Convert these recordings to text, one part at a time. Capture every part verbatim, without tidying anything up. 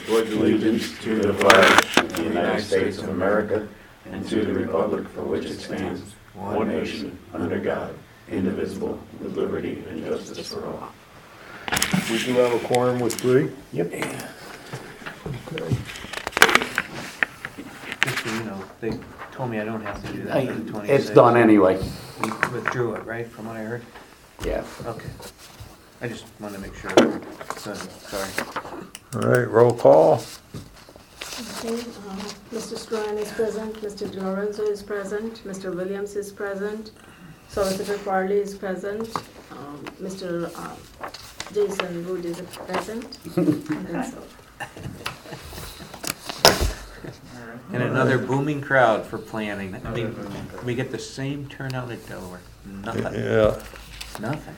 pledge allegiance to the flag of the United States of America and to the republic for which it stands, one nation, under God, indivisible, with liberty and justice for all. We do have a quorum with three? Yep. Okay. Just so you know, they told me I don't have to do that for the twenty-sixth. It's done anyway. We withdrew it, right, from what I heard? Yeah. Okay. I just wanted to make sure. So, sorry. All right, roll call. Okay, uh, Mister Strahan is present, Mister DiLorenzo is present, Mister Williams is present, Solicitor Farley is present, um, Mister uh, Jason Wood is present, and that's all. And another booming crowd for planning. I mean, we get the same turnout at Delaware. Nothing. Yeah. Nothing.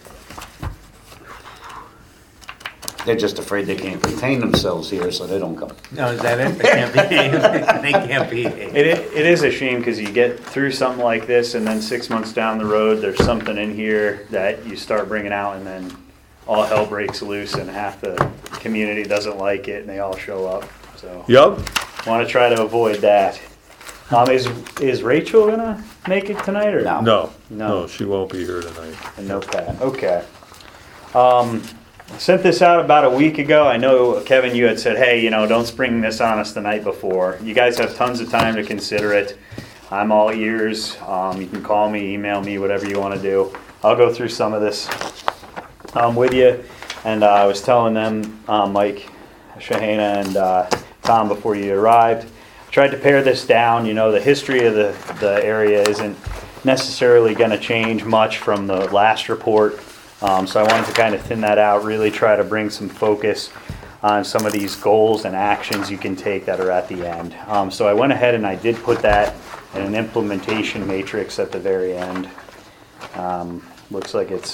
They're just afraid they can't contain themselves here, so they don't come. No, is that it? They can't be. They can't be. It, it is a shame because you get through something like this and then six months down the road, there's something in here that you start bringing out and then all hell breaks loose and half the community doesn't like it and they all show up. So Yep. want to try to avoid that. Um, is is Rachel gonna make it tonight or No. No, No. no, she won't be here tonight. And no Pat. Okay. Um, sent this out about a week ago. I know, Kevin, you had said, hey, you know, don't spring this on us the night before. You guys have tons of time to consider it. I'm all ears. Um, you can call me, email me, whatever you want to do. I'll go through some of this um, with you. And uh, I was telling them, uh, Mike, Shahana, and uh, Tom before you arrived, tried to pare this down. You know, the history of the, the area isn't necessarily going to change much from the last report. Um, so I wanted to kind of thin that out, really try to bring some focus on some of these goals and actions you can take that are at the end. Um, so I went ahead and I did put that in an implementation matrix at the very end. Um, looks like it's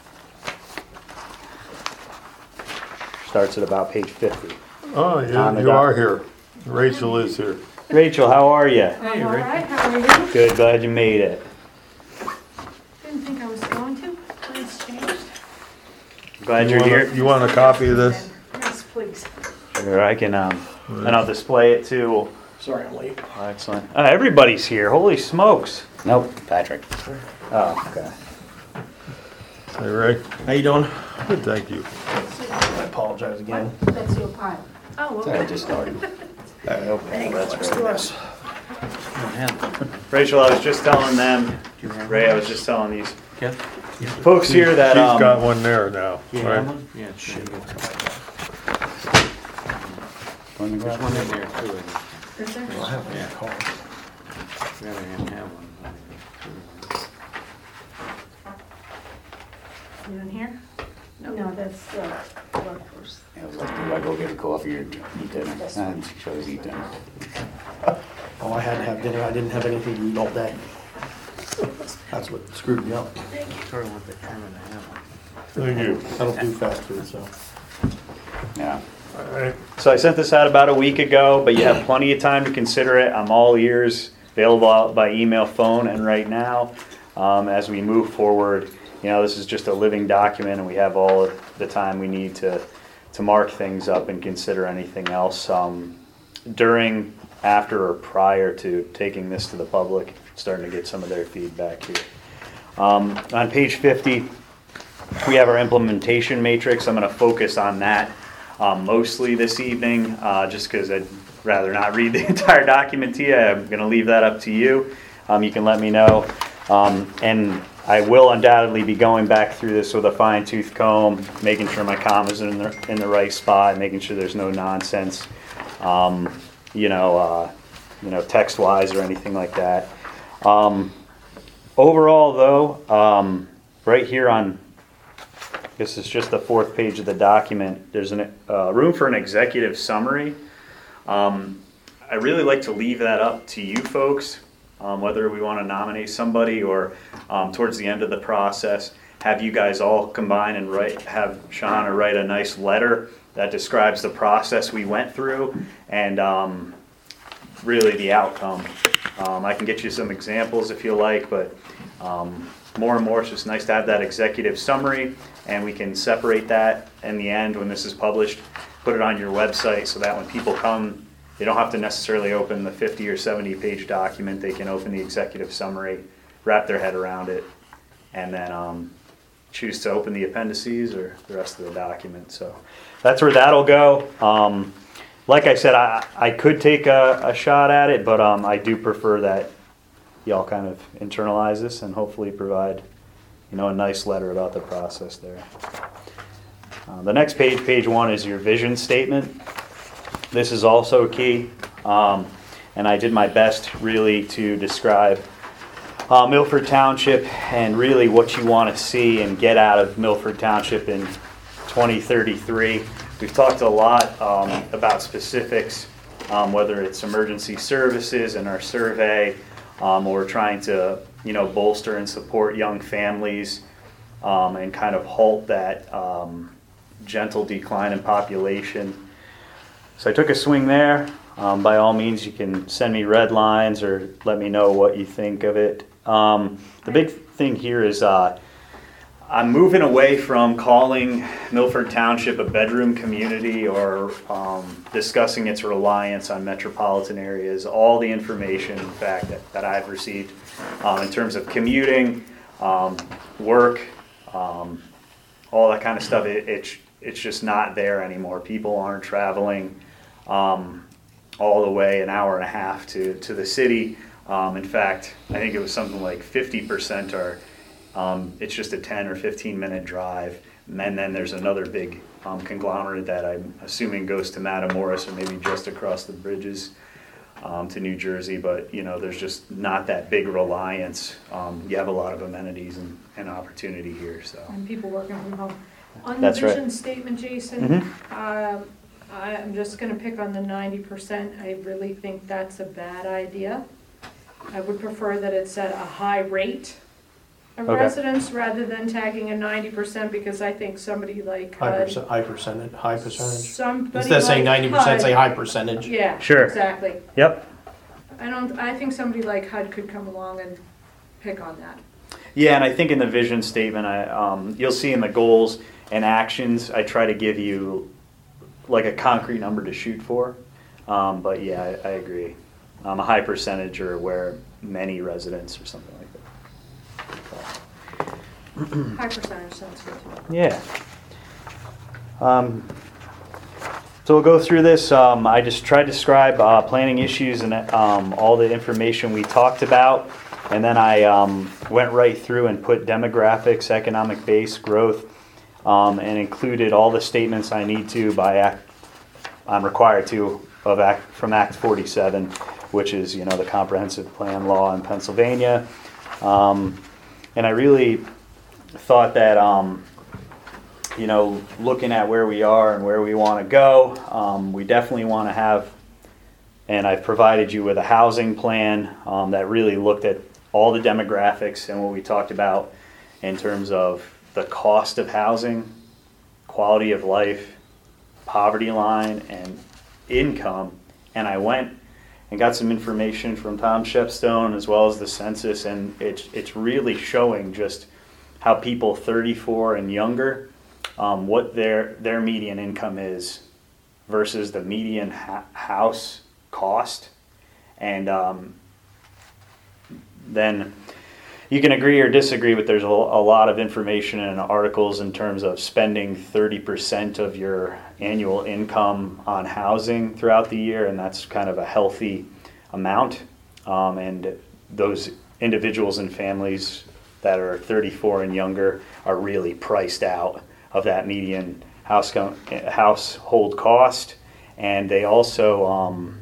starts at about page fifty. Oh, On yeah, the you doc- are here. Rachel is here. Rachel, how are you? I'm all right, how are you? Good, glad you made it. Didn't think I was going to, please change. Glad You you're want a- here. You want a copy of this? Yes, please. Sure, I can, um, and I'll display it too. Sorry I'm late. Oh, excellent. Uh, everybody's here. Holy smokes. Nope, Patrick. Oh, okay. Hey, Ray. How you doing? Good, thank you. I apologize again. That's your pile. Oh, I okay. just started. Okay, that's that's very nice. You don't have. Rachel, I was just telling them, Do you have Ray, I one? was just telling these Kev? folks here that, She's got um, one there now, You right? have one? Yeah. Shit. There's one in there too. I think. Is there? I have Yeah. a call. Rather than have one. You in here? No, that's the workforce. I was like, do I go get a coffee or eat dinner? And she chose eat dinner. Oh, I had to have dinner. I didn't have anything to eat all day. That's what screwed me up. Sort of want the trim and a half one. Thank you. I don't do fast food, so. Yeah. All right. so I sent this out about a week ago, but you have plenty of time to consider it. I'm all ears, available by email, phone, and right now. Um, as we move forward, you know, this is just a living document and we have all the time we need to, to mark things up and consider anything else. Um, during, after, or prior to taking this to the public, starting to get some of their feedback here. Um, on page fifty, we have our implementation matrix. I'm going to focus on that um, mostly this evening, uh, just because I'd rather not read the entire document to you. I'm going to leave that up to you. Um, you can let me know. Um, and I will undoubtedly be going back through this with a fine tooth comb, making sure my commas are in the, in the right spot, making sure there's no nonsense, um, you know, uh, you know, text-wise or anything like that. Um, overall, though, um, right here on, this is just the fourth page of the document, there's a uh, room for an executive summary. Um, I really like to leave that up to you folks, um, whether we want to nominate somebody or um, towards the end of the process, have you guys all combine and write, have Shahana write a nice letter that describes the process we went through and um, really the outcome. Um, I can get you some examples if you like, but um, more and more it's just nice to have that executive summary, and we can separate that in the end when this is published. put it on your website so that when people come, they don't have to necessarily open the fifty or seventy page document. They can open the executive summary, wrap their head around it, and then um, choose to open the appendices or the rest of the document. So that's where that'll go. Um, like I said, I, I could take a, a shot at it, but um, I do prefer that y'all kind of internalize this and hopefully provide, you know, a nice letter about the process there. Uh, the next page, page one, is your vision statement. This is also key, um, and I did my best really to describe uh, Milford Township and really what you want to see and get out of Milford Township in twenty thirty-three. We've talked a lot um, about specifics, um, whether it's emergency services in our survey, um, or trying to, you know, bolster and support young families um, and kind of halt that um, gentle decline in population. So I took a swing there. Um, by all means, you can send me red lines or let me know what you think of it. Um, the big thing here is uh, I'm moving away from calling Milford Township a bedroom community or um, discussing its reliance on metropolitan areas. All the information, in fact, that, that I've received um, in terms of commuting, um, work, um, all that kind of stuff, it, it's, it's just not there anymore. People aren't traveling um, all the way an hour and a half to, to the city. Um, in fact, I think it was something like fifty percent are Um, it's just a ten or fifteen minute drive, and then there's another big um, conglomerate that I'm assuming goes to Matamoros or maybe just across the bridges um, to New Jersey, but you know, there's just not that big reliance. Um, you have a lot of amenities and, and opportunity here, so. And people working from home. On the That's right. vision statement, Jason, Mhm. um, I'm just gonna pick on the ninety percent. I really think that's a bad idea. I would prefer that it's at a high rate of Okay. residents rather than tagging a ninety percent, because I think somebody like High HUD. percent, high percentage, high percentage. Somebody Instead of saying like ninety percent, say HUD. high percentage. Yeah, Sure. exactly. Yep. I don't, I think somebody like HUD could come along and pick on that. Yeah, and I think in the vision statement, I, um, you'll see in the goals and actions, I try to give you like a concrete number to shoot for. Um, but yeah, I, I agree. Um, a high percentage or where many residents or something like that. High percentage sounds good to me. Yeah. Um, so we'll go through this. Um, I just tried to describe uh, planning issues and um, all the information we talked about. And then I um, went right through and put demographics, economic base, growth, um, and included all the statements I need to by act, I'm required to, of act, from Act forty-seven, which is, you know, the comprehensive plan law in Pennsylvania. Um, and I really thought that, um, you know, looking at where we are and where we want to go, um, we definitely want to have, and I've provided you with a housing plan um, that really looked at all the demographics and what we talked about in terms of the cost of housing, quality of life, poverty line, and income. And I went and got some information from Tom Shepstone as well as the census, and it's it's really showing just how people thirty-four and younger, um, what their their median income is versus the median ha- house cost. And um, then you can agree or disagree, but there's a, a lot of information and articles in terms of spending thirty percent of your annual income on housing throughout the year, and that's kind of a healthy amount. Um, and those individuals and families that are thirty-four and younger are really priced out of that median house co- household cost. And they also, um,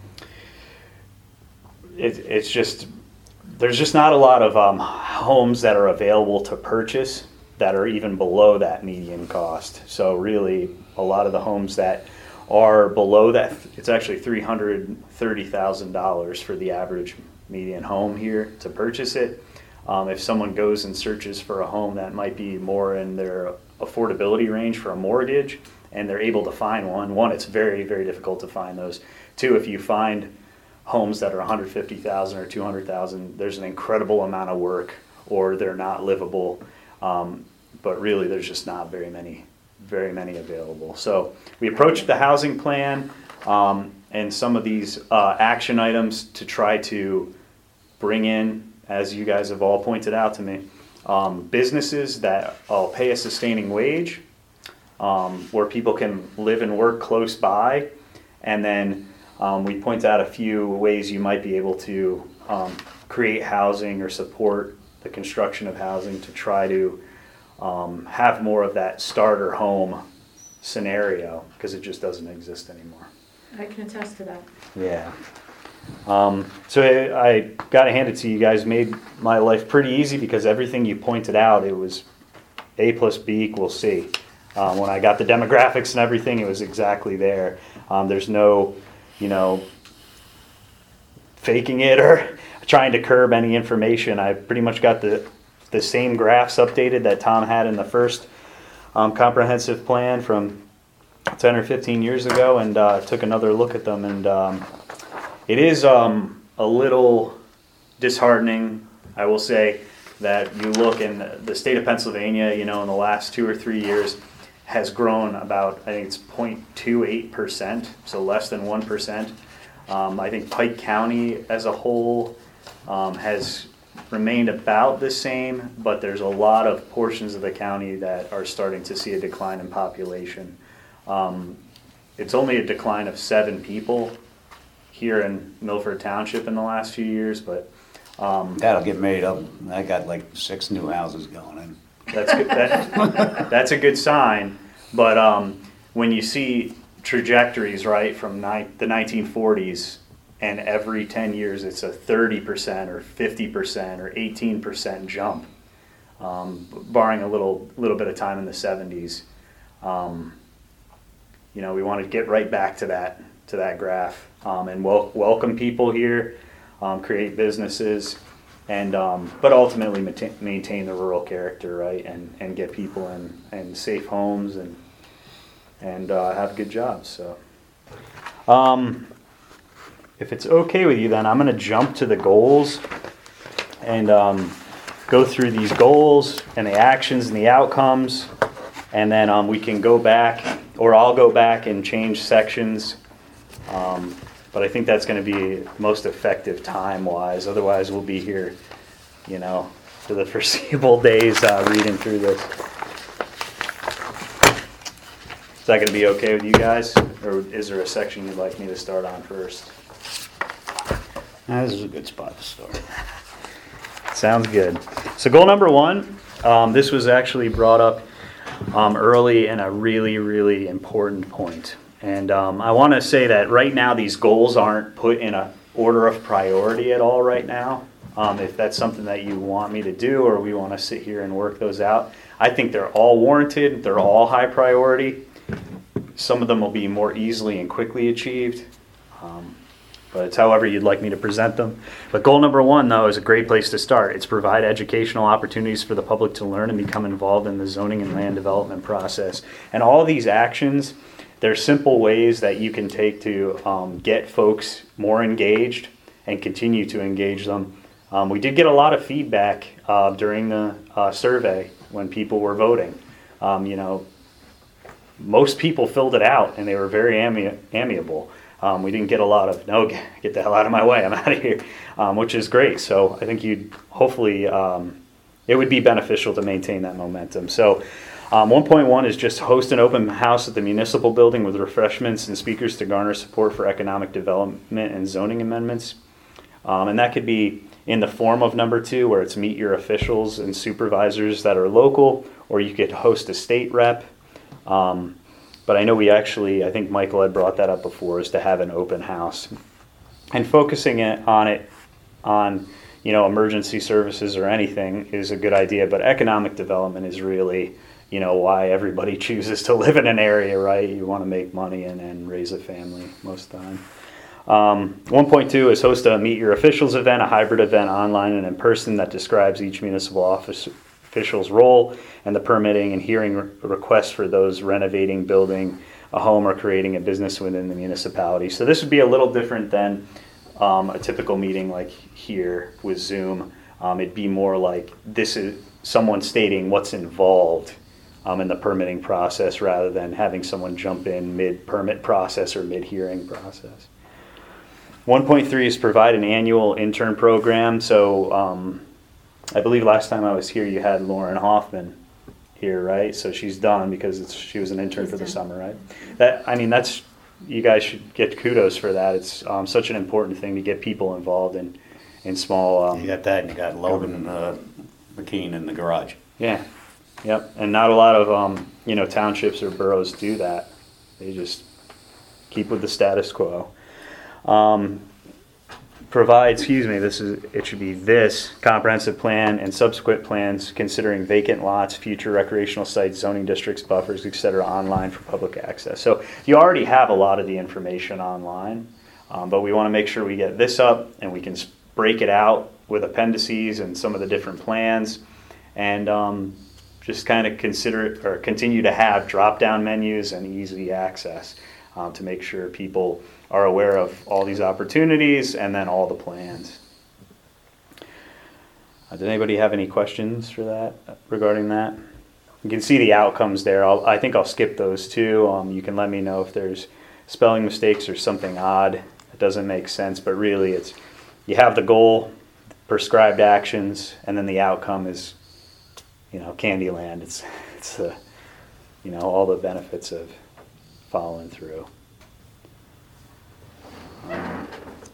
it, it's just, there's just not a lot of um, homes that are available to purchase that are even below that median cost. So really, a lot of the homes that are below that, it's actually three hundred thirty thousand dollars for the average median home here to purchase it. Um, if someone goes and searches for a home that might be more in their affordability range for a mortgage, and they're able to find one, one, it's very, very difficult to find those. Two, if you find homes that are one hundred fifty thousand dollars or two hundred thousand dollars, there's an incredible amount of work, or they're not livable. Um, but really, there's just not very many very many available. So we approached the housing plan um, and some of these uh, action items to try to bring in, as you guys have all pointed out to me, um, businesses that will pay a sustaining wage, um, where people can live and work close by, and then um, we point out a few ways you might be able to um, create housing or support the construction of housing to try to um, have more of that starter home scenario, because it just doesn't exist anymore. I can attest to that. Yeah. Um, so I, I got to hand it to you guys. Made my life pretty easy because everything you pointed out, it was A plus B equals C. Um, when I got the demographics and everything, it was exactly there. Um, there's no, you know, faking it or trying to curb any information. I pretty much got the the same graphs updated that Tom had in the first um, comprehensive plan from ten or fifteen years ago, and uh, took another look at them. And um, it is um, a little disheartening, I will say, that you look in the state of Pennsylvania, you know, in the last two or three years has grown about, I think it's zero point two eight percent, so less than one percent. Um, I think Pike County as a whole um, has remained about the same, but there's a lot of portions of the county that are starting to see a decline in population. Um, it's only a decline of seven people here in Milford Township in the last few years, but um, That'll get made up. I got like six new houses going in. that's good. That, that's a good sign. But um, when you see trajectories, right, from ni- the nineteen forties, and every ten years it's a thirty percent or fifty percent or eighteen percent jump, um, barring a little little bit of time in the seventies. Um, you know, we want to get right back to that to that graph um, and wel- welcome people here, um, create businesses, and um, but ultimately maintain, maintain the rural character, right, and and get people in, in safe homes and and uh, have good jobs. So, um, if it's okay with you, then I'm going to jump to the goals and um, go through these goals and the actions and the outcomes, and then um, we can go back, or I'll go back and change sections. Um, but I think that's going to be most effective time-wise. Otherwise, we'll be here, you know, for the foreseeable days uh, reading through this. Is that going to be okay with you guys? Or is there a section you'd like me to start on first? Now, this is a good spot to start. Sounds good. So goal number one, um, this was actually brought up um, early and a really, really important point. And um, I want to say that right now these goals aren't put in a order of priority at all right now. Um, if that's something that you want me to do, or we want to sit here and work those out, I think they're all warranted. They're all high priority. Some of them will be more easily and quickly achieved. Um, but it's however you'd like me to present them. But goal number one, though, is a great place to start. It's provide educational opportunities for the public to learn and become involved in the zoning and land development process. And all these actions, they're simple ways that you can take to um, get folks more engaged and continue to engage them. Um, we did get a lot of feedback uh, during the uh, survey when people were voting. Um, you know, most people filled it out and they were very ami- amiable. Um, we didn't get a lot of, no, get the hell out of my way, I'm out of here, um, which is great. So I think you'd hopefully, um, it would be beneficial to maintain that momentum. So um, one point one is just host an open house at the municipal building with refreshments and speakers to garner support for economic development and zoning amendments. Um, and that could be in the form of number two, where it's meet your officials and supervisors that are local, or you could host a state rep. Um, but I know we actually, I think Michael had brought that up before, is to have an open house. And focusing it on it, on, you know, emergency services or anything is a good idea, but economic development is really, you know, why everybody chooses to live in an area, right? You want to make money and, and raise a family most of the time. Um, one point two is host a Meet Your Officials event, a hybrid event online and in person that describes each municipal office official's role and the permitting and hearing re- requests for those renovating, building a home, or creating a business within the municipality. So this would be a little different than um, a typical meeting like here with Zoom. Um, it'd be more like this is someone stating what's involved um, in the permitting process rather than having someone jump in mid-permit process or mid-hearing process. one point three is provide an annual intern program. So um, I believe last time I was here, you had Lauren Hoffman here, right? So she's done because it's, she was an intern for the summer, right? That, I mean, that's, you guys should get kudos for that. It's um, such an important thing to get people involved in, in small. Um, You got that, and you got Logan uh, McKean in the garage. yeah, yep. And not a lot of, um, you know, townships or boroughs do that. They just keep with the status quo. Um, provide, excuse me, this is, it should be this comprehensive plan and subsequent plans considering vacant lots, future recreational sites, zoning districts, buffers, et cetera, online for public access. So you already have a lot of the information online, um, but we want to make sure we get this up and we can s- break it out with appendices and some of the different plans, and um, just kind of consider it or continue to have drop-down menus and easy access um, to make sure people are aware of all these opportunities and then all the plans. Uh, did anybody have any questions for that regarding that? You can see the outcomes there. I'll, I think I'll skip those too. Um, you can let me know if there's spelling mistakes or something odd that doesn't make sense, but really it's, you have the goal, prescribed actions, and then the outcome is, you know, Candyland. It's, it's the, you know, all the benefits of following through. Um,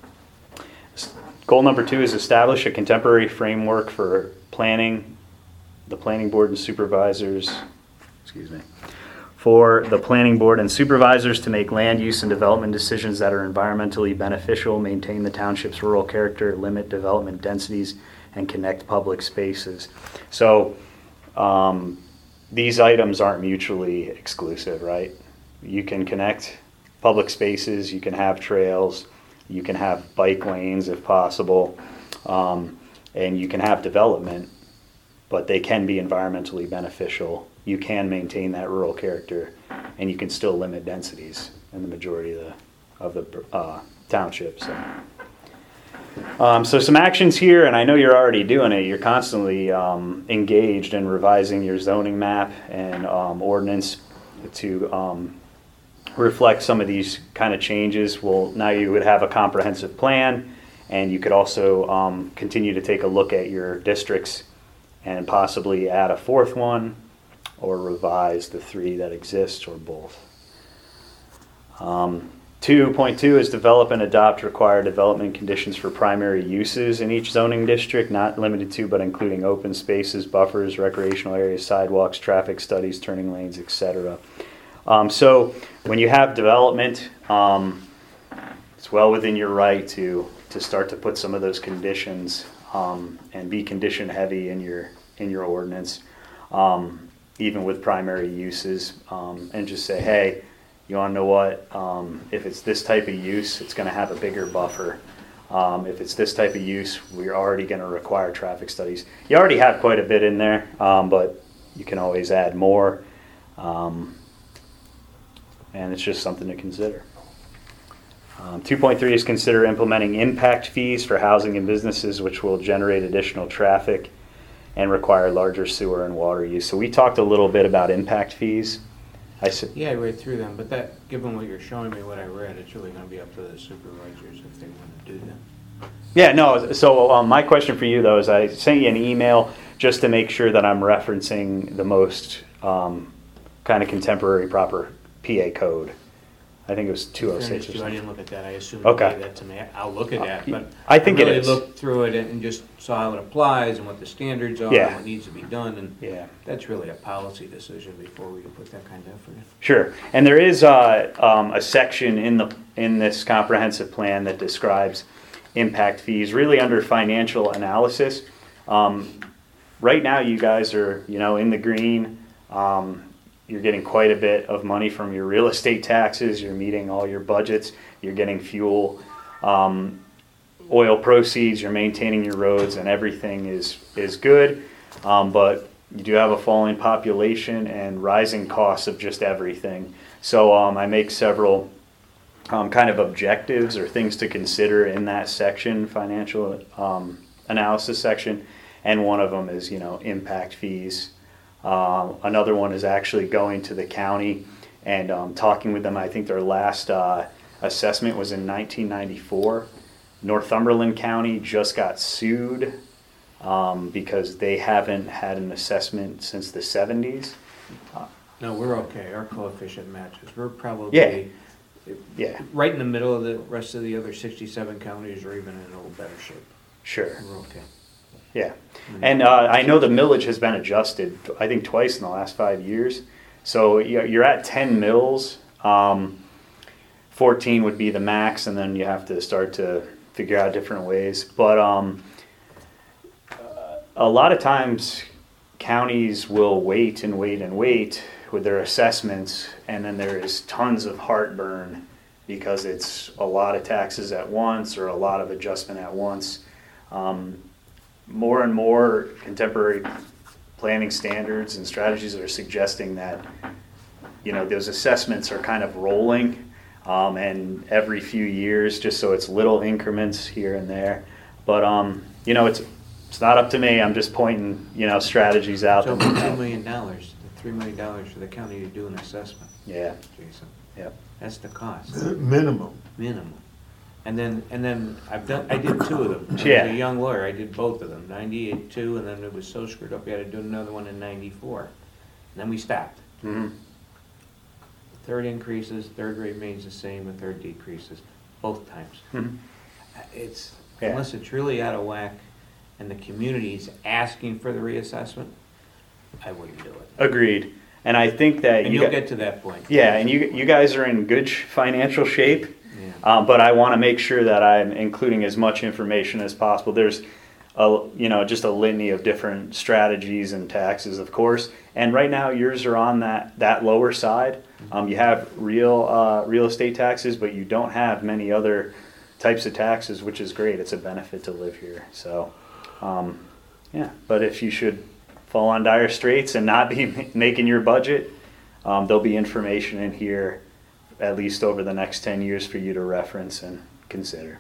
goal number two is establish a contemporary framework for planning, the planning board and supervisors, excuse me, for the planning board and supervisors to make land use and development decisions that are environmentally beneficial, maintain the township's rural character, limit development densities, and connect public spaces. So um, these items aren't mutually exclusive, right? You can connect public spaces, you can have trails, you can have bike lanes if possible, um, and you can have development, but they can be environmentally beneficial. You can maintain that rural character, and you can still limit densities in the majority of the, of the uh, townships. So. Um, so some actions here, and I know you're already doing it, you're constantly um, engaged in revising your zoning map and um, ordinance to um, reflect some of these kind of changes. Well, now you would have a comprehensive plan, and you could also um, continue to take a look at your districts and possibly add a fourth one or revise the three that exist, or both. Um, two point two is develop and adopt required development conditions for primary uses in each zoning district, not limited to but including open spaces, buffers, recreational areas, sidewalks, traffic studies, turning lanes, et cetera. Um, so when you have development, um, it's well within your right to to start to put some of those conditions um, and be condition heavy in your in your ordinance, um, even with primary uses, um, and just say, hey, you want to know what? Um, if it's this type of use, it's going to have a bigger buffer. Um, if it's this type of use, we're already going to require traffic studies. You already have quite a bit in there, um, but you can always add more. Um, and it's just something to consider. Um, two point three is consider implementing impact fees for housing and businesses, which will generate additional traffic and require larger sewer and water use. So we talked a little bit about impact fees. I said, Yeah, I read through them, but that, given what you're showing me, what I read, it's really gonna be up to the supervisors if they wanna do that. yeah, no, so um, my question for you though is I sent you an email just to make sure that I'm referencing the most um, kind of contemporary proper P A code. I think it was two oh six or I something. didn't look at that, I assumed you Okay. gave that to me, I'll look at that, but. I think it really is. looked through it and just saw how it applies and what the standards are Yeah. and what needs to be done, and Yeah. that's really a policy decision before we can put that kind of effort in. Sure, and there is uh, um, a section in the in this comprehensive plan that describes impact fees, really under financial analysis. Um, right now, you guys are you know in the green. Um, you're getting quite a bit of money from your real estate taxes. You're meeting all your budgets. You're getting fuel, um, oil proceeds. You're maintaining your roads, and everything is is good. Um, but you do have a falling population and rising costs of just everything. So um, I make several um, kind of objectives or things to consider in that section, financial um, analysis section, and one of them is you know impact fees. Uh, Another one is actually going to the county and um, talking with them. I think their last uh, assessment was in nineteen ninety-four. Northumberland County just got sued um, because they haven't had an assessment since the seventies. No, we're okay, our coefficient matches, we're Yeah. probably Yeah, right in the middle of the rest of the other sixty-seven counties, or even in a little better shape. sure. We're okay. Yeah. And uh, I know the millage has been adjusted, I think twice in the last five years. So you're you're at ten mills. Um, fourteen would be the max, and then you have to start to figure out different ways. But um, uh, a lot of times counties will wait and wait and wait with their assessments, and then there is tons of heartburn because it's a lot of taxes at once or a lot of adjustment at once. Um, more and more contemporary planning standards and strategies are suggesting that, you know, those assessments are kind of rolling, um, and every few years, just so it's little increments here and there. But, um, you know, it's, it's not up to me. I'm just pointing, you know, strategies out. So that- two million dollars, three million dollars for the county to do an assessment, Yeah, Jason. yep. That's the cost, Minimum. minimum. And then, and then I've done, I did two of them. I was Yeah. a young lawyer, I did both of them, ninety-eight, two, and then it was so screwed up, we had to do another one in ninety-four. And then we stopped. Mhm. Third increases, third rate remains the same, and third decreases, both times. Mhm. It's, Yeah. unless it's really out of whack and the community's asking for the reassessment, I wouldn't do it. Agreed. And I think that And you you'll got- get to that point. yeah, and you you guys are in good sh- financial shape. Yeah. Um, but I want to make sure that I'm including as much information as possible. There's, a, you know, just a litany of different strategies and taxes, of course. And right now, yours are on that, that lower side. Um, you have real uh, real estate taxes, but you don't have many other types of taxes, which is great. It's a benefit to live here. So, um, yeah. But if you should fall on dire straits and not be making your budget, um, there'll be information in here at least over the next ten years for you to reference and consider.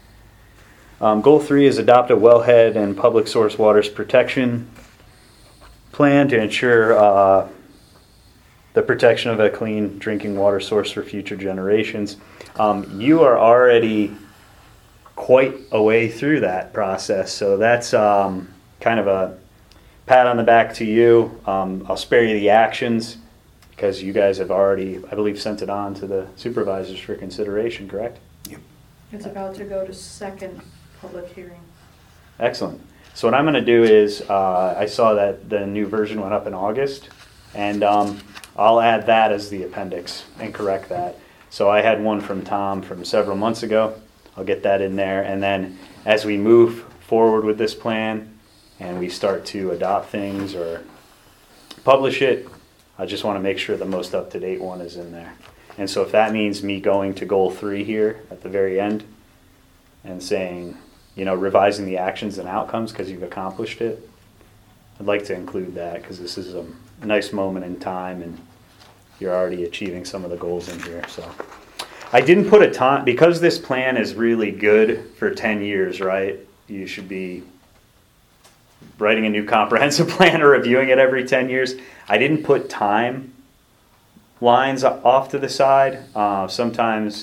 Um, goal three is adopt a wellhead and public source waters protection plan to ensure uh, the protection of a clean drinking water source for future generations. Um, you are already quite a way through that process, so that's um, kind of a pat on the back to you. Um, I'll spare you the actions, because you guys have already, I believe, sent it on to the supervisors for consideration, correct? It's about to go to second public hearing. Excellent. So what I'm going to do is, uh, I saw that the new version went up in August, and um, I'll add that as the appendix and correct that. So I had one from Tom from several months ago. I'll get that in there, and then as we move forward with this plan and we start to adopt things or publish it, I just want to make sure the most up-to-date one is in there. And so if that means me going to goal three here at the very end and saying, you know, revising the actions and outcomes because you've accomplished it, I'd like to include that because this is a nice moment in time and you're already achieving some of the goals in here. So I didn't put a ton, because this plan is really good for ten years, right? You should be writing a new comprehensive plan or reviewing it every ten years. I didn't put time lines off to the side. Uh, sometimes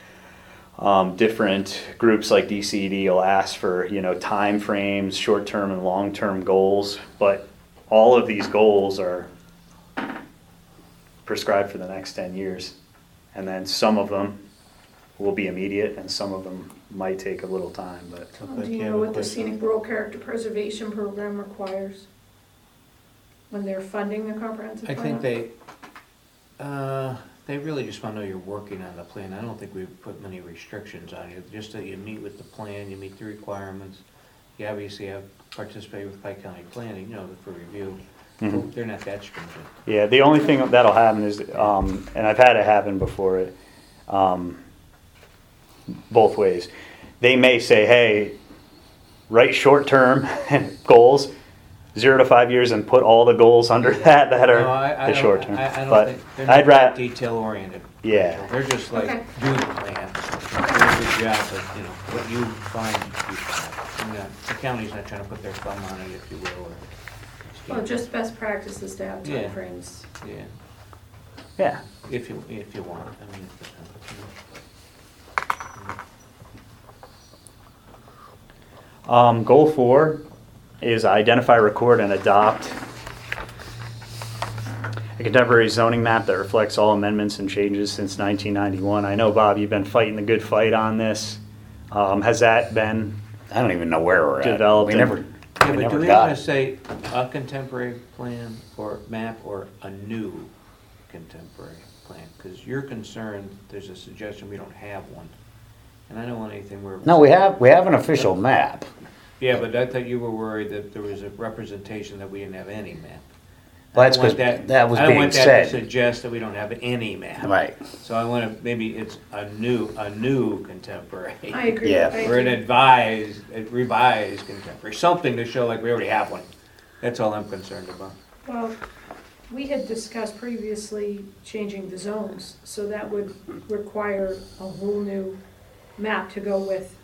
um, different groups like D C E D will ask for, you know, time frames, short-term and long-term goals, but all of these goals are prescribed for the next ten years. And then some of them will be immediate and some of them might take a little time, but Do you know what the Scenic Rural Character Preservation Program requires when they're funding the comprehensive I plan? think they, uh, they really just want to know you're working on the plan. I don't think we've put many restrictions on you, just that you meet with the plan, you meet the requirements. You obviously have participated with Pike County Planning, you know, for review. Mhm. They're not that stringent. yeah, the only thing that'll happen is, um, and I've had it happen before, it, um, both ways. They may say, hey, write short-term goals, zero to five years, and put all the goals under that that are No, I- I the don't- short-term. I, I don't But think, they're I'd not that rather, detail oriented. yeah, They're just like, Okay. do the plan, do a good job, but, you know, what you find, you find. And, uh, the county's not trying to put their thumb on it, if you will, or, so. Well, just best practices to have Yeah. timeframes. Yeah, Yeah, if you, if you want, I mean, if, uh, Um, goal four is identify, record, and adopt a contemporary zoning map that reflects all amendments and changes since nineteen ninety-one. I know, Bob, you've been fighting the good fight on this. Um, has that been, I don't even know where we're at. Developed We and- never, yeah, we but do never we got wanna it. say a contemporary plan or map or a new contemporary plan? Cause you're concerned, there's a suggestion we don't have one, and I don't want anything where. No, we have, we have an official map. Yeah, but I thought you were worried that there was a representation that we didn't have any map. Well, I that's don't want 'cause that was I don't being want that said. to suggest that we don't have any map. Right. So I wanna, maybe it's a new, a new contemporary. I agree, Yeah. I Or an agree. advised, a revised contemporary, something to show like we already have one. That's all I'm concerned about. Well, we had discussed previously changing the zones, so that would require a whole new map to go with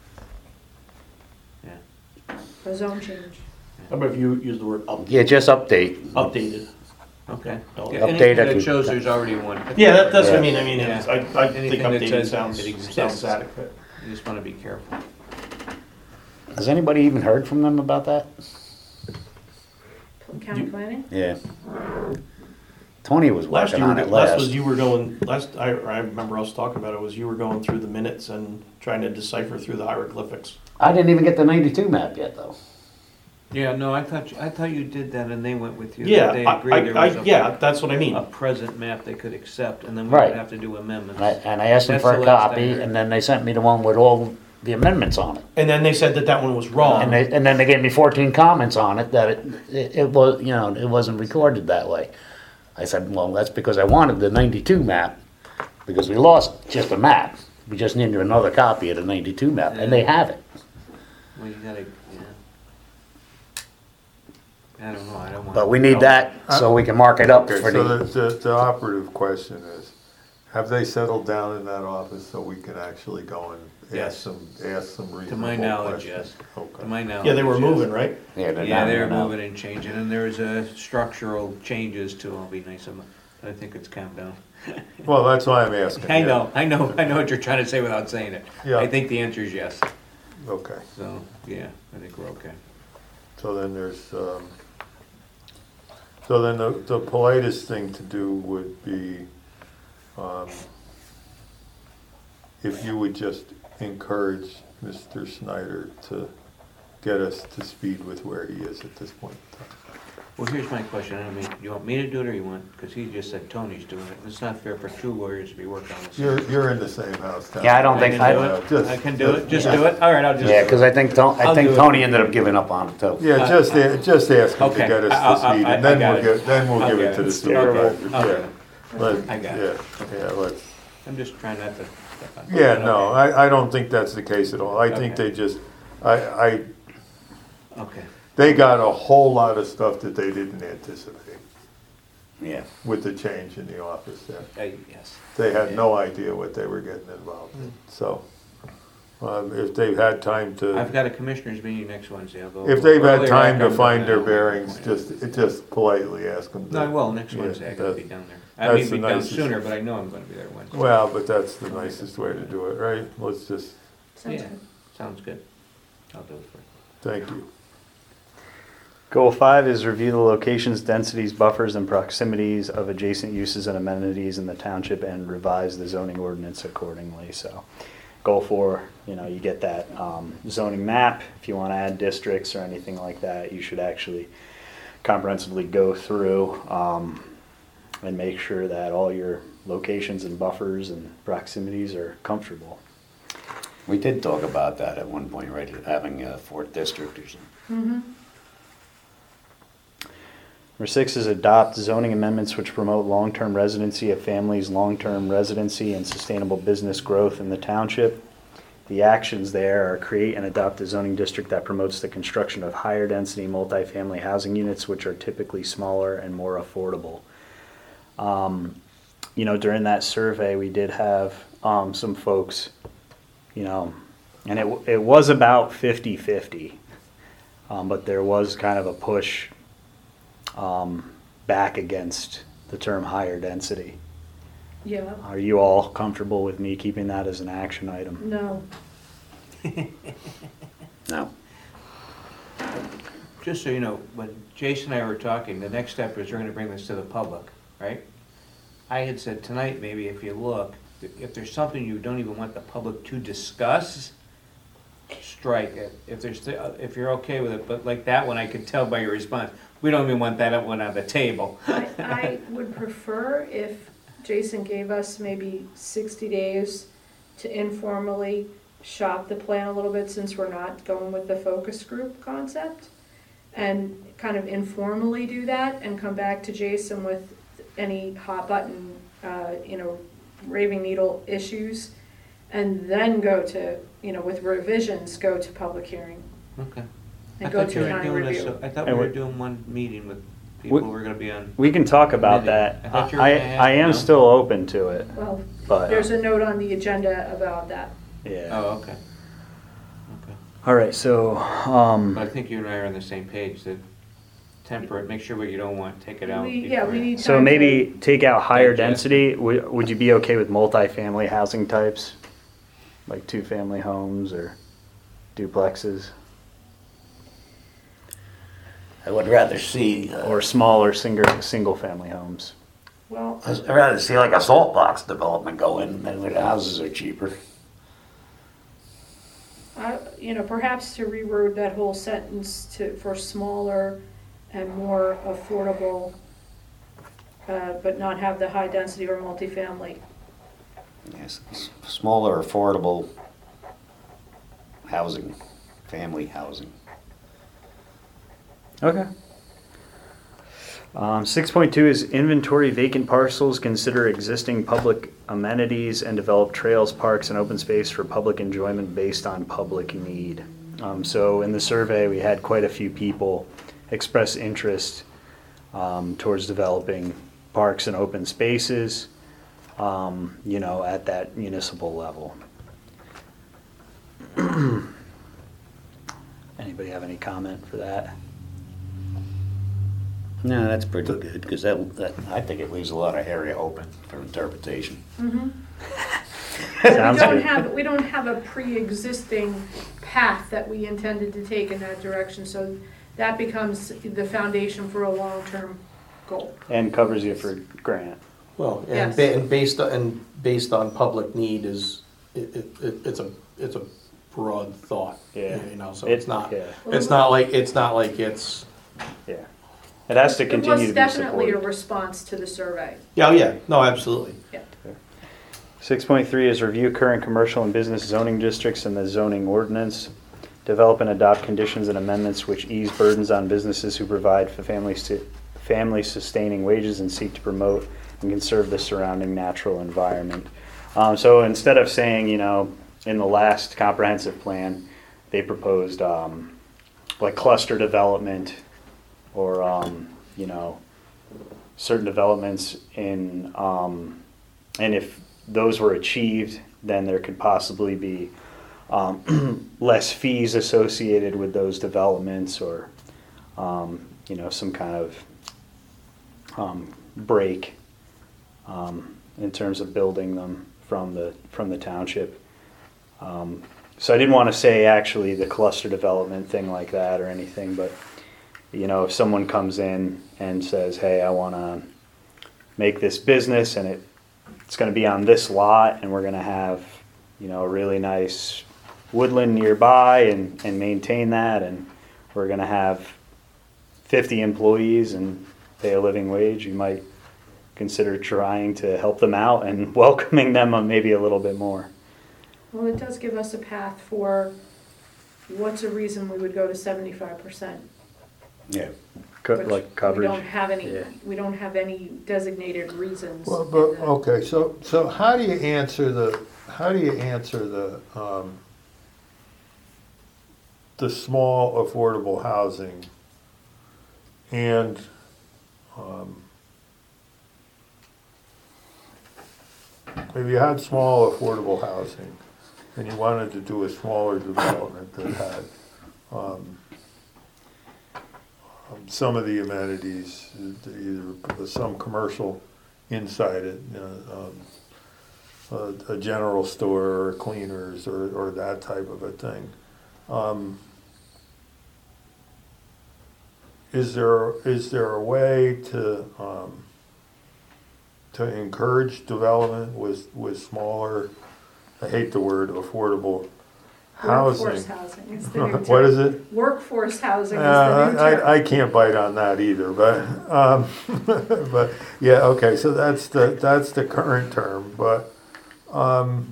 Yeah. a zone change. How about if you use the word up- Yeah, just update. updated? Okay. Don't- Yeah, Update anything that that we- shows there's already one. Yeah, that, that's what I Yeah. mean, I mean, it's- I, I think Anything that updated says sounds, it exists. sounds adequate. You just wanna be careful. Has anybody even heard from them about that? County You- planning? Yeah. Tony was Last working you on were, it last last. was you were going, last, I, I remember us talking about it, was you were going through the minutes and trying to decipher through the hieroglyphics. I didn't even get the ninety-two map yet, though. Yeah, no, I thought, you- I thought you did that and they went with you. Yeah, They I, agreed there I, was I, a- yeah, that's what I mean. a present map they could accept, and then we Right. would have to do amendments. And I, and I asked them That's for the a last I copy, heard. and then they sent me the one with all the amendments on it. And then they said that that one was And wrong. they, and then they gave me fourteen comments on it, that it, it, it was, you know, it wasn't recorded that way. I said, well, that's because I wanted the ninety-two map, because we lost just a map. We just needed another copy of the ninety-two map, and they have it. Well, you gotta, yeah. I don't know, I don't want. But we need that so we can mark it up Okay, for so the, the, the, the operative question is, have they settled down in that office so we can actually go and Yes. ask some, ask some reasonable To my knowledge, questions? yes. To Okay. my knowledge. Yeah, they were yes. moving, right? yeah, they're Yeah, down they there were now. moving and changing, and there was a structural changes too, I'll be nice, I'm- I think it's calmed down. Well, that's why I'm asking. I yeah. know, I know, I know what you're trying to say without saying it. Yeah. I think the answer is yes, Okay, so, yeah, I think we're okay. so then there's, um, so then the, the politest thing to do would be, um, if you would just encourage Mister Snyder to get us to speed with where he is at this point in time. Well, here's my question, I mean, you want me to do it or you want, because he just said Tony's doing it, it's not fair for two lawyers to be working on this. You're, you're in the same house now. Yeah, I don't I think, can I, do Uh, it, just- I can do it, just yeah. do it, all right, I'll just. yeah, do cause it. I think, Ton- I I'll think do it. Tony ended up giving up on it too. Yeah, just, a- just ask him to Okay, get us I- to I- speed, I- and then I got we'll it. give, then we'll I'll give get it to it. the Okay. supervisor, Okay. yeah. Let- I got yeah, it. yeah, let's, I'm just trying not to. yeah, no, I, I don't think that's the case at all. I think Okay. they just, I, I, Okay, they got a whole lot of stuff that they didn't anticipate Yeah. with the change in the office there. uh, yes. They had no idea what they were getting involved in, so, um, if they've had time to. I've got a commissioners meeting next Wednesday, I'll go. If they've had earlier time after to I'm find done, their I'll- bearings, just, just politely ask them. to- No, I will, next Yeah, Wednesday, I gotta that- be down there. I that's may the be down nicest- sooner, but I know I'm gonna be there Wednesday. Well, but that's the nicest way to do it, right? Let's just, Sounds Yeah, good. sounds good. I'll do it for you. thank you. Goal five is review the locations, densities, buffers, and proximities of adjacent uses and amenities in the township and revise the zoning ordinance accordingly. So, goal four, you know, you get that um, zoning map. If you want to add districts or anything like that, you should actually comprehensively go through um, and make sure that all your locations and buffers and proximities are comfortable. We did talk about that at one point, right, having a fourth district or something. Mm-hmm. Number six is adopt zoning amendments which promote long-term residency of families, long-term residency, and sustainable business growth in the township. The actions there are create and adopt a zoning district that promotes the construction of higher density multifamily housing units which are typically smaller and more affordable. Um, you know, during that survey, we did have um, some folks, you know, and it, it was about fifty-fifty. Um, but there was kind of a push um, back against the term higher density. Yeah, Are you all comfortable with me keeping that as an action item? no, No. Just so you know, when Jason and I were talking, the next step is we're gonna bring this to the public, right? I had said tonight, maybe if you look, if there's something you don't even want the public to discuss, strike it. If there's, if you're okay with it, but like that one, I could tell by your response, we don't even want that one on the table. I, I would prefer if Jason gave us maybe sixty days to informally shop the plan a little bit, since we're not going with the focus group concept, and kind of informally do that and come back to Jason with any hot button, uh, you know, raving needle issues, and then go to, you know, with revisions, go to public hearing Okay. I and go thought you to were county doing this- review. I thought we And were we- doing one meeting with people We- who were gonna be on. We can talk about that. I thought you were I, gonna have I it, am no? still open to it, Well, but, there's a note on the agenda about that. yeah. Oh, okay. Okay. All right, so, um, But I think you and I are on the same page, that temper it, make sure what you don't want, take it out. We, yeah, before we you- need time so to- maybe take out higher Digest. density. Would, would you be okay with multifamily housing types? Like two-family homes or duplexes? I would rather see, uh, Or smaller single, single-family homes? Well, I'd rather see like a salt box development go in, and the houses are cheaper. I, you know, perhaps to reword that whole sentence to, for smaller and more affordable, uh, but not have the high density or multifamily. Yes, s- smaller, affordable housing, family housing. Okay. Um, six point two is inventory vacant parcels, consider existing public amenities and develop trails, parks, and open space for public enjoyment based on public need. Um, so in the survey, we had quite a few people express interest um, towards developing parks and open spaces, um, you know, at that municipal level. Anybody have any comment for that? No, that's pretty good, because that, that, I think it leaves a lot of area open for interpretation. Mm-hmm. We Sounds don't good. have, we don't have a pre-existing path that we intended to take in that direction, so that becomes the foundation for a long-term goal. And covers you for grant. Well, and, Yes. ba- and based on, and based on public need is, it, it, it- it's a, it's a broad thought. Yeah. You know, so It- it's not, yeah. it's not like, it's not like it's, Yeah. It has to continue to It be was definitely a supported. response to the survey. yeah, oh, yeah, no, absolutely. Six point three is review current commercial and business zoning districts and the zoning ordinance. Develop and adopt conditions and amendments which ease burdens on businesses who provide for family, su- family sustaining wages and seek to promote and conserve the surrounding natural environment. Um, so instead of saying, you know, in the last comprehensive plan, they proposed, um, like cluster development or, um, you know, certain developments in, um, and if those were achieved, then there could possibly be um, less fees associated with those developments, or um, you know, some kind of um, break um, in terms of building them from the from the township. Um, so I didn't want to say actually the cluster development thing like that or anything, but you know, if someone comes in and says, "Hey, I want to make this business, and it it's going to be on this lot, and we're going to have, you know, a really nice woodland nearby and, and maintain that, and we're going to have fifty employees and pay a living wage," you might consider trying to help them out and welcoming them maybe a little bit more. Well, it does give us a path for what's a reason we would go to seventy-five percent. Yeah. Co- Which like We coverage. don't have any, Yeah. we don't have any designated reasons. Well, in but, the- okay, so, so how do you answer the, how do you answer the, um, the small affordable housing and, um, if you had small affordable housing and you wanted to do a smaller development that had, um, um, some of the amenities, either some commercial inside it, you know, um, a, a general store or cleaners or, or that type of a thing. Um, is there is there a way to um, to encourage development with with smaller, I hate the word affordable housing? Workforce housing is the new term. What is it? Workforce housing is Uh, the new term. I, I can't bite on that either, but, um, but, yeah, okay, so that's the, that's the current term, but, um,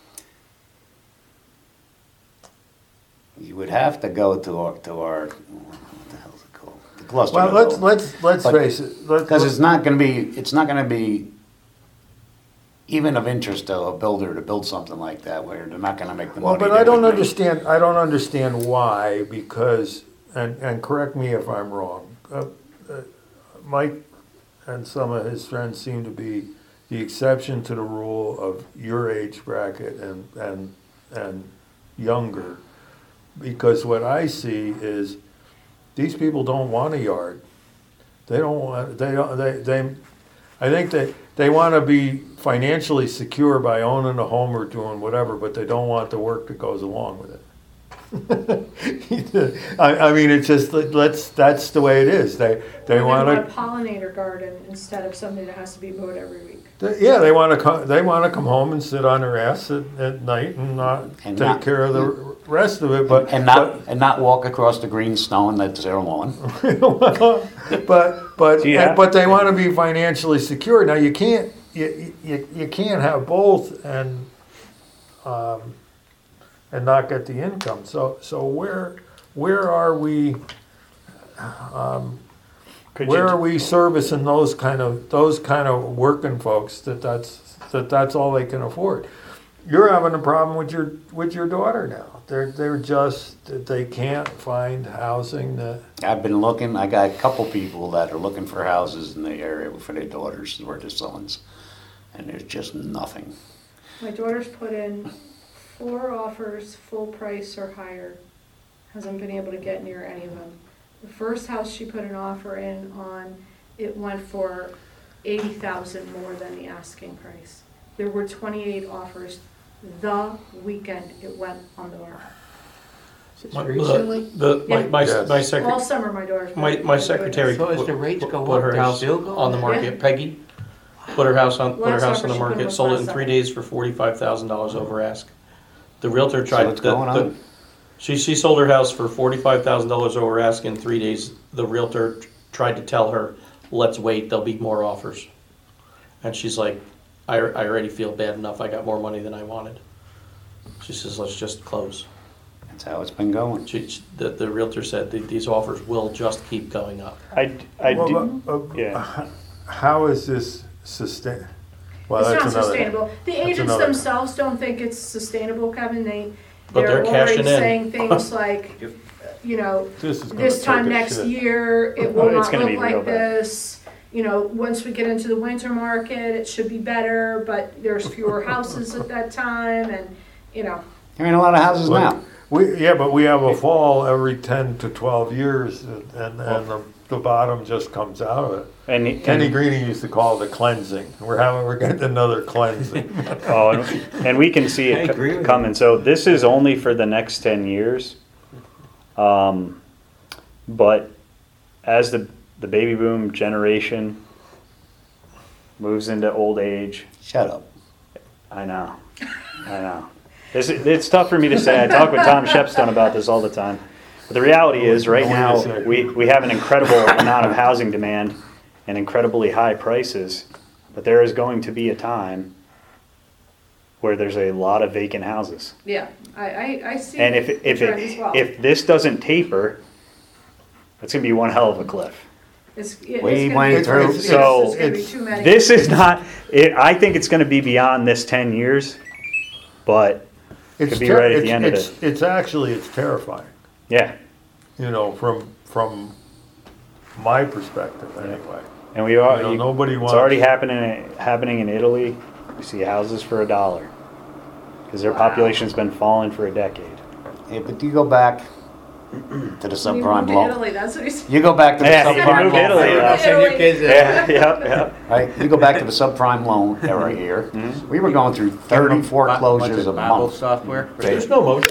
You would have to go to our, to our, what the hell's it called? The cluster. well, let's, let's, let's But- face it. let's- Because it's not gonna be, it's not gonna be even of interest to a builder to build something like that where they're not gonna make the Well, money. but they I don't would make. understand, I don't understand why, because, and, and correct me if I'm wrong, uh, uh, Mike and some of his friends seem to be the exception to the rule of your age bracket and, and, and younger. Because what I see is, these people don't want a yard. They don't want, they don't, they, they, I think they, they wanna be financially secure by owning a home or doing whatever, but they don't want the work that goes along with it. I, I mean, it's just, let's, that's the way it is. They, they Or want a wanna, pollinator garden instead of something that has to be mowed every week. they- yeah, they wanna come, they wanna come home and sit on their ass at, at night and not And take not- care of the rest of it, but. And not, and not walk across the green stone that's their lawn. But, but, Yeah. but they wanna be financially secure. Now, you can't, you, you, you can't have both and, um, and not get the income. So, so where, where are we, um, Could where you- are we servicing those kind of, those kind of working folks that that's, that that's all they can afford? You're having a problem with your, with your daughter now. They're, they're just, they can't find housing that, I've been looking, I got a couple people that are looking for houses in the area for their daughters or their sons, and there's just nothing. My daughter's put in four offers, full price or higher. Hasn't been able to get near any of them. The first house she put an offer in on, it went for eighty thousand more than the asking price. There were twenty-eight offers the weekend it went on the market. My- Recently? The, the- my, Yeah. my, Yes. my All secretary, summer my daughter's. my, been- my secretary So as put, the rates go put up, her they're house still going on the up? market. Peggy put her house on, put her Last house summer on the she put market, them sold it in last three summer. days for forty-five thousand dollars over ask. The realtor tried. So what's the- going the- on? She, she sold her house for forty-five thousand dollars over ask in three days. The realtor t- tried to tell her, let's wait, there'll be more offers. And she's like, I, I already feel bad enough, I got more money than I wanted. She says, let's just close. That's how it's been going. She, she- the, the realtor said that these offers will just keep going up. I, I Well, do, but, uh, yeah. how is this sustain? Well, It's that's not another- sustainable. The that's agents another- themselves don't think it's sustainable, Kevin. They, But they're they're already cashing in. saying things like, you know, This is gonna this take time a next shit. year, it Oh, will it's not gonna look be real like bad. this. You know, once we get into the winter market, it should be better, but there's fewer houses at that time and, you know. There ain't a lot of houses now. We, yeah, but we have a fall every ten to twelve years and, and the, the bottom just comes out of it. And, Kenny and, Greenie used to call it a cleansing. We're having, we're getting another cleansing. oh, and, and we can see I it agree co- with coming. So this is only for the next ten years. Um, but as the, the baby boom generation moves into old age, Shut up. I know, I know. It's, it's tough for me to say. I talk with Tom Shepstone about this all the time. But the reality is, right now, we, we have an incredible amount of housing demand and incredibly high prices. But there is going to be a time where there's a lot of vacant houses. Yeah, I, I, I see And if, the if, trend as it, well. if this doesn't taper, it's going to be one hell of a cliff. It's, it- it's We gonna went be- through- it's- So, it's gonna be it's- too many. This is not, it, I think it's going to be beyond this ten years, but It's Could be ter- right at the it's- end of it's- it. It's actually, it's terrifying, yeah. you know, from, from my perspective anyway. And we are, You know, you- nobody it's wants- already happening, happening in Italy. We see houses for a dollar because their population's been falling for a decade. Yeah, but you go back to the When you subprime moved to loan. Italy, that's what he's. You go back to the Yeah, you subprime moved loan. Italy, era, though. Send your kids Yeah, yep, yep. Right, you go back to the subprime loan era here. We were going through thirty foreclosures a Bible month. software. There's no motion.